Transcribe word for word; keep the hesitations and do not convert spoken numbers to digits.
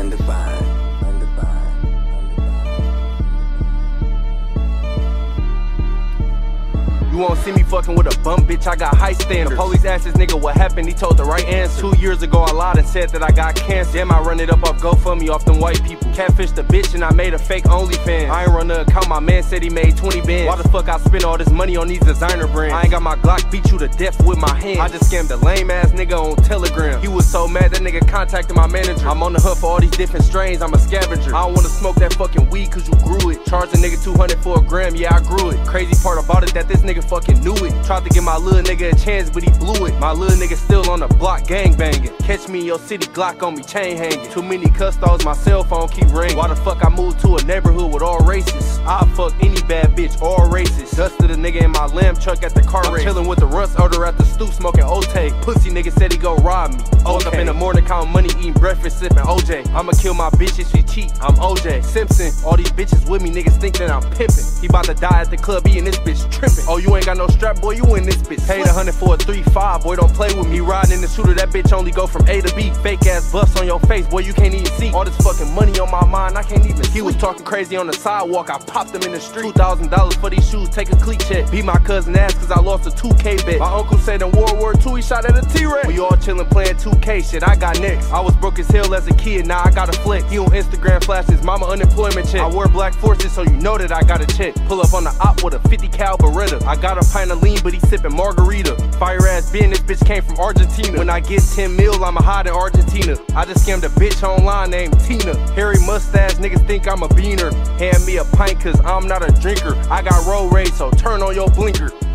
undefined, undefined, undefined. You won't see me fucking with a bum bitch, I got high standards. The police asked this nigga what happened, he told the right answer. Two years ago I lied and said that I got cancer. Damn, I run it up off GoFundMe off them white people. Catfished the bitch and I made a fake OnlyFans. I ain't run the account, my man said he made twenty bands. Why the fuck I spend all this money on these designer brands? I ain't got my Glock beat you to death with my hands. I just scammed a lame ass nigga on Telegram. He was so mad that nigga contacted my manager. I'm on the hunt for all these different strains, I'm a scavenger. I don't wanna smoke that fucking weed cause you grew it. Charged a nigga two hundred for a gram, yeah I grew it. Crazy part about it that this nigga fucking knew it. Tried to give my little nigga a chance but he blew it. My little nigga still on the block gang banging. Catch me in your city, Glock on me chain hanging. Too many custos, my cell phone keep ringing. Why the fuck I moved to a neighborhood with all races? I'll fuck any bad bitch, all races. Dusted a nigga in my lamb truck at the car race. Chillin' with the runts order at the stoop smoking Ote. Pussy nigga said he go rob me. Woke up in the morning counting money, eating breakfast, sipping O J. I'ma kill my bitch if she cheat, I'm O J Simpson. All these bitches with me, niggas think that I'm pimpin'. He bout to die at the club, he and this bitch trippin'. Oh, you ain't got no strap, boy, you in this bitch. Paid a hundred for a three five, boy, don't play with me. Riding in the shooter, that bitch only go from A to B. Fake ass buffs on your face, boy, you can't even see. All this fucking money on my mind, I can't even see. He was talking crazy on the sidewalk, I popped him in the street. Two thousand dollars for these shoes, take a cleat check. Beat my cousin ass cause I lost a two K bet. My uncle said in World War Two he shot at a T-Rex. We all chillin' playing two K shit, I got next. I was broke as hell as a kid, now I got a flex. He on Instagram flash his mama unemployment check. I wear black forces so you know that I got a check. Pull up on the op with a fifty cal Beretta. I got a pint of lean but he sippin' margarita. Fire ass Ben, this bitch came from Argentina. When I get ten mil, I'ma hide in Argentina. I just scammed a bitch online named Tina. Hairy mustache, niggas think I'm a beaner. Hand me a pint cause I'm not a drinker. I got road rage, so turn on your blinker.